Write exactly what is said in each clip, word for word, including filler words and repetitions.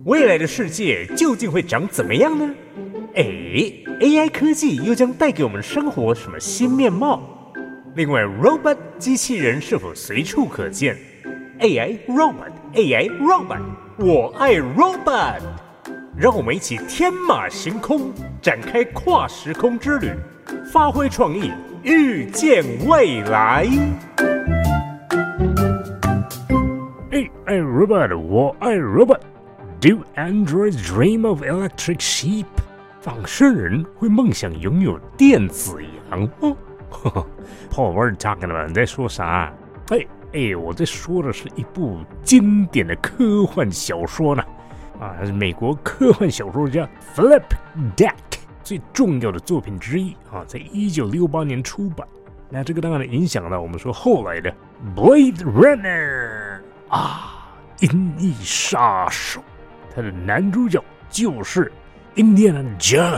未来的世界究竟会长怎么样呢？哎 ，A I 科技又将带给我们生活什么新面貌？另外 ，robot 机器人是否随处可见 ？A I robot A I robot， 我爱 robot。让我们一起天马行空，展开跨时空之旅，发挥创意，预见未来。 哎哎 ，robot， 我爱 robot。Do androids dream of electric sheep？ 仿生人会梦想拥有电子羊哦。Paul, what are you talking about？ 你在说啥？哎哎，我在说的是一部经典的科幻小说呢。啊，它是美国科幻小说家 Philip Dick 最重要的作品之一啊，在一九六八年出版。那这个当然影响到我们说后来的 Blade Runner 啊，银翼杀手，他的男主角就是印第安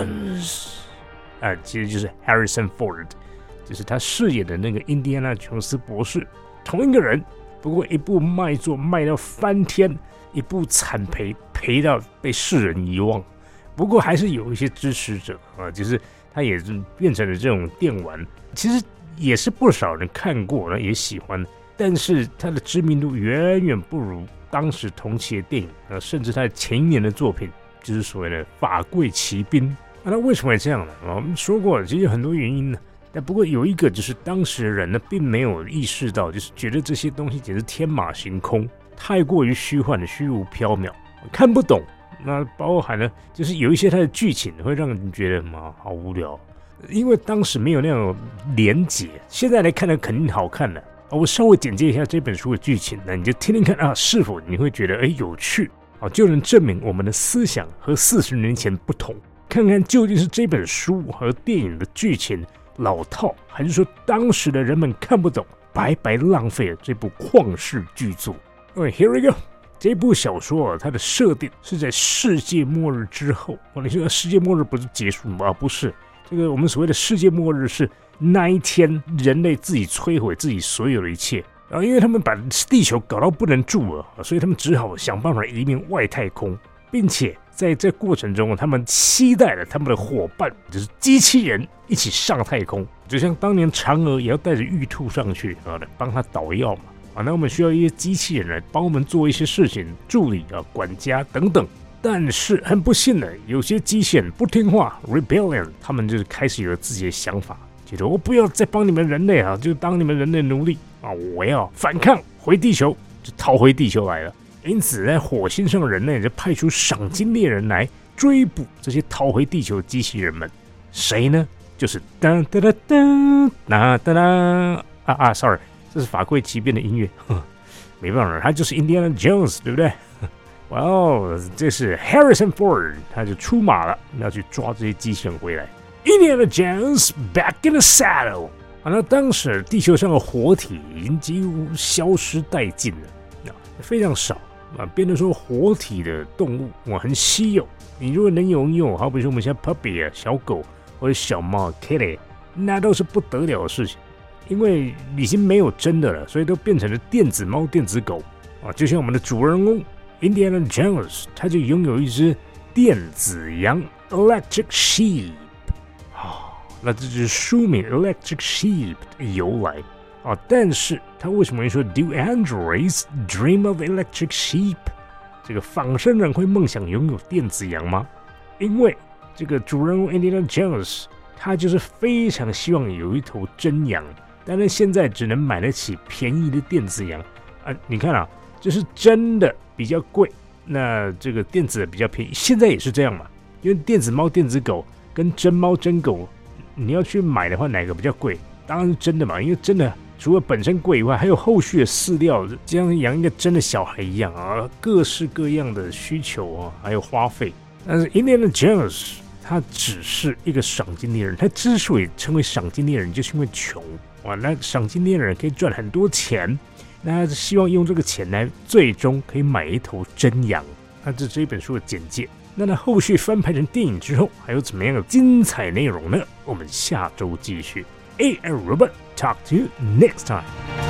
Jones 啊，其实就是 Harrison Ford， 就是他饰演的那个印第安纳琼斯博士，同一个人，不过一部卖座卖到翻天，一部惨赔。赔到被世人遗忘，不过还是有一些支持者啊，就是他也是变成了这种电玩，其实也是不少人看过，也喜欢，但是他的知名度远远不如当时同期的电影啊，甚至他的前一年的作品就是所谓的《法柜奇兵》啊，那为什么会这样呢？我们说过，其实有很多原因呢。但不过有一个就是当时的人呢，并没有意识到，就是觉得这些东西简直天马行空，太过于虚幻的虚无缥缈。看不懂，那包含了就是有一些它的剧情会让人觉得嘛好无聊，因为当时没有那种连结，现在来看呢肯定好看的。我稍微简介一下这本书的剧情，那你就听听看啊，是否你会觉得哎有趣啊，就能证明我们的思想和四十年前不同。看看究竟是这本书和电影的剧情老套，还是说当时的人们看不懂，白白浪费了这部旷世巨作。Alright, here we go。这部小说、啊、它的设定是在世界末日之后。哦、你说世界末日不是结束吗？不是，这个我们所谓的世界末日是那一天人类自己摧毁自己所有的一切。然后因为他们把地球搞到不能住了，所以他们只好想办法移民外太空，并且在这过程中，他们期待了他们的伙伴，就是机器人一起上太空，就像当年嫦娥也要带着玉兔上去啊，帮他捣药嘛。啊，那我们需要一些机器人来帮我们做一些事情，助理啊、管家等等。但是很不幸的，有些机器人不听话 ，rebellion， 他们就是开始有了自己的想法，觉得我不要再帮你们人类啊，就当你们人类奴隶啊，我要反抗，回地球，就逃回地球来了。因此，在火星上的人类就派出赏金猎人来追捕这些逃回地球的机器人们。谁呢？就是哒哒哒哒哒哒哒啊啊 ，sorry。这是法柜奇兵的音乐，没办法，他就是 Indiana Jones， 对不对？哇哦，这是 Harrison Ford， 他就出马了，要去抓这些机器人回来。Indiana Jones back in the saddle。啊，那当时地球上的活体已经几乎消失殆尽了，非常少啊，变得说活体的动物哇很稀有。你如果能拥有，好比说我们现在 puppy 啊，小狗或者小猫 kitty， 那都是不得了的事情。因为已经没有真的了，所以都变成了电子猫、电子狗啊！就像我们的主人公 Indiana Jones， 他就拥有一只电子羊 Electric Sheep 啊，那这就是书名 Electric Sheep 的由来啊。但是他为什么会说 Do androids dream of electric sheep？ 这个仿生人会梦想拥有电子羊吗？因为这个主人公 Indiana Jones， 他就是非常希望有一头真羊。当然，现在只能买得起便宜的电子羊啊！你看啊，就是真的比较贵，那这个电子的比较便宜。现在也是这样嘛，因为电子猫、电子狗跟真猫、真狗，你要去买的话，哪个比较贵？当然是真的嘛，因为真的除了本身贵以外，还有后续的饲料，这样养一个真的小孩一样啊，各式各样的需求啊，还有花费。但是 Indiana Jones 他只是一个赏金猎人，他之所以成为赏金猎人，就是因为穷。哇，那赏金猎人可以赚很多钱，那他希望用这个钱来最终可以买一头真羊。那这是这本书的简介。那它后续翻拍成电影之后，还有怎么样的精彩内容呢？我们下周继续。A I Robot talk to you next time.